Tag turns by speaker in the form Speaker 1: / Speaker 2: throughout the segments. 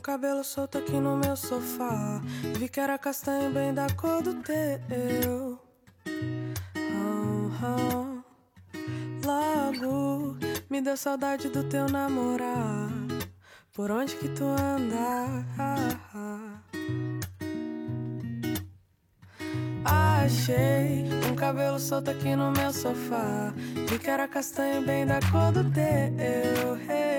Speaker 1: cabelo solto aqui no meu sofá. Vi que era castanho bem da cor do teu. Logo me deu saudade do teu namorar. Por onde que tu anda? Achei um cabelo solto aqui no meu sofá. Vi que era castanho bem da cor do teu.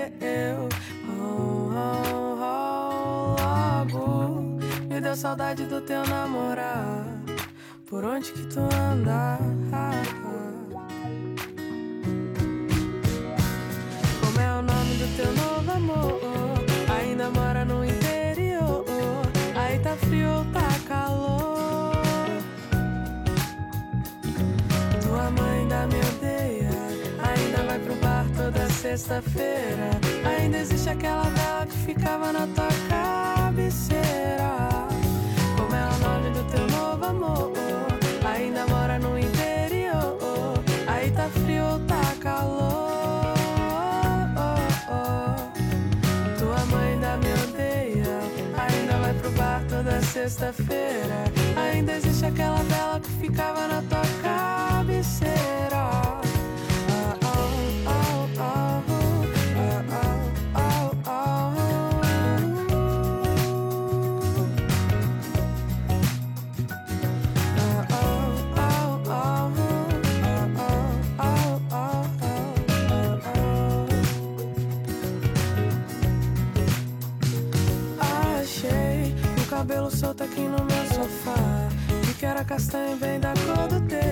Speaker 1: Logo me deu saudade do teu namorar. Por onde que tu anda? Como é o nome do teu novo amor? Ainda mora no interior. Aí tá frio ou tá calor? Tua mãe ainda me odeia. Ainda vai pro bar toda sexta-feira. Ainda existe aquela vela que ficava na tua cabeceira. Como é o nome do teu novo amor? Ainda mora no interior. Aí tá frio ou tá calor? Tua mãe ainda me odeia. Ainda vai pro bar toda sexta-feira. Ainda existe aquela vela que ficava na tua cabeceira. Cabelo solto aqui no meu sofá. Vi que era castanho bem da cor do teu.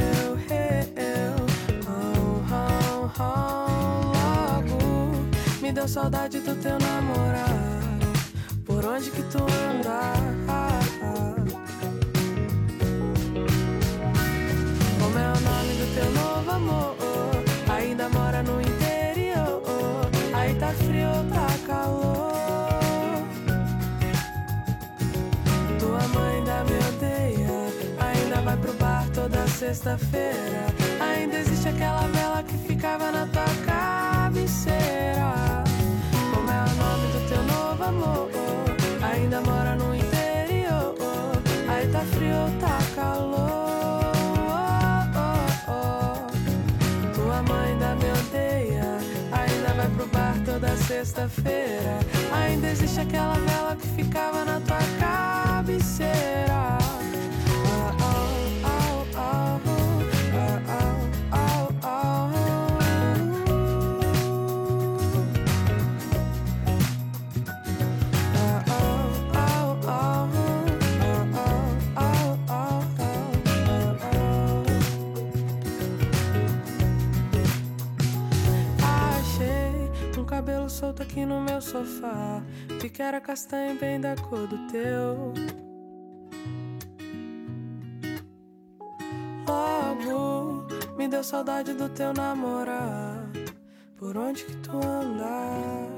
Speaker 1: Logo me deu saudade do teu namorado. Por onde que tu anda? Como é o nome do teu novo amor? Ainda mora no interior. Aí tá frio ou tá calor? Vai pro bar toda sexta-feira. Ainda existe aquela vela que ficava na tua cabeceira. Como é o nome do teu novo amor? Ainda mora no interior. Aí tá frio ou tá calor? Tua mãe ainda me odeia. Ainda vai pro bar toda sexta-feira. Ainda existe aquela vela que ficava na tua cabeceira. Cabelo solto aqui no meu sofá. Vi que era castanho bem da cor do teu. Logo me deu saudade do teu namorar. Por onde que tu anda?